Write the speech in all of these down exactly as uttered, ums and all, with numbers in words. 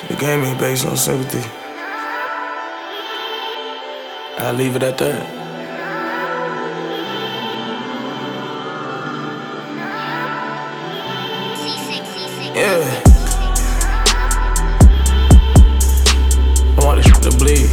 The game ain't based on sympathy. I'll leave it at that. Yeah. I want this shit to bleed.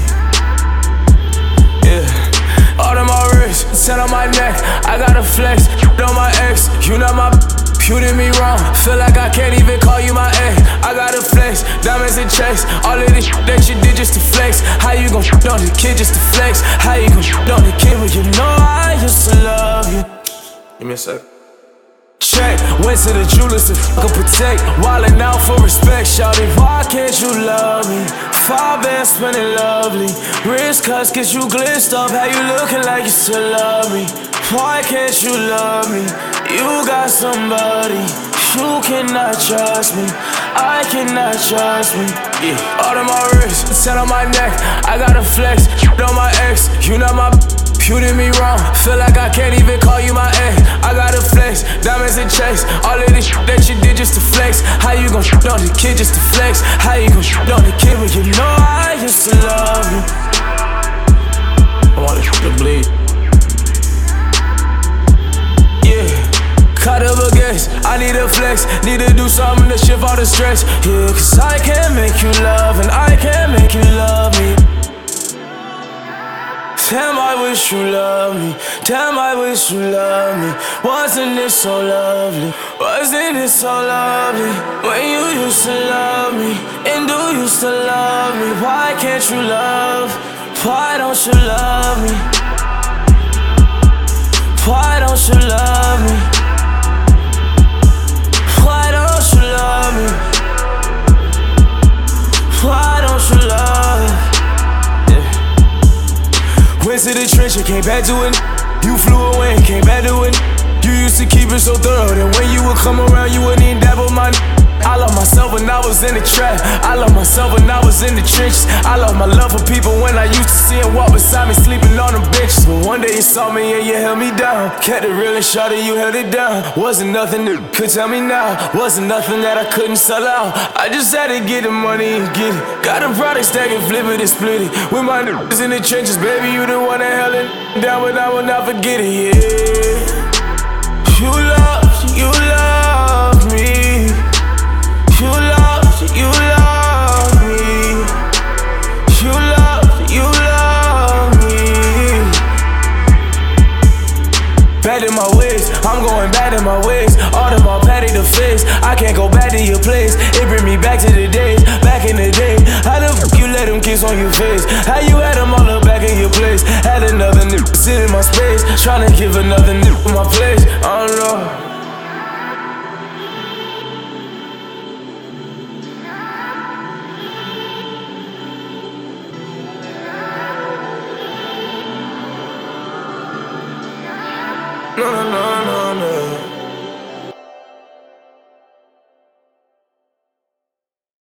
Yeah. All on my wrist, set on my neck. I gotta flex, on my ex. You not my. You did me wrong, feel like I can't even call you my ex. I gotta flex, diamonds and checks. All of this shit that you did just to flex. How you gon' shit on the kid just to flex? How you gon' shit on the kid when you know I used to love you? Give me a sec. Check, went to the jewelers to fucking protect. Wildin' out for respect, shawty. Why can't you love me? Five bands spinning lovely. Wrist cuts get you glitched up. How you looking like you still love me? Why can't you love me? You got somebody. You cannot trust me. I cannot trust me. Yeah. All on my wrist, set on my neck. I gotta flex, on my ex. You not my. You did me wrong, feel like I can't even call you my ex. I gotta flex, diamonds and checks. All of this shit that you did just to flex. How you gon' shit on the kid just to flex? How you gon' shit on the kid when you know I used to love you? I want this shit to bleed. Yeah, caught up against, I need a flex. Need to do something to shift all the stress. Yeah, cause I can't make you love and I can't make you love me. Damn, I wish you loved me. Damn, I wish you loved me. Wasn't it so lovely? Wasn't it so lovely? When you used to love me, and do you still love me? Why can't you love? Why don't you love me? Why don't you love me? Why don't you love me? Why don't you love? Went to the trench and came back to it. You flew away and came back to it. You used to keep it so thorough that when you would come around, you wouldn't even dabble my. I love myself when I was in the trap. I love myself when I was in the trenches. I love my love for people when I used to see them walk beside me, sleeping on them benches. But one day you saw me and you held me down. Kept it real and shot it, you held it down. Wasn't nothing that could tell me now. Wasn't nothing that I couldn't sell out. I just had to get the money and get it. Got a product stack and flip it and split it. With my niggas in the trenches, baby, you the one that held it down, but I will not forget it, yeah. You love, you love me. You love, you love me. You love, you love me. Back in my ways, I'm going back in my ways. All of my patty to face, I can't go back to your place. It bring me back to the days, back in the day. How the fuck you let them kiss on your face? How you had them all up back in your place? Had another nigga sit in my space, tryna give another nigga my place. I don't know. No, no, no.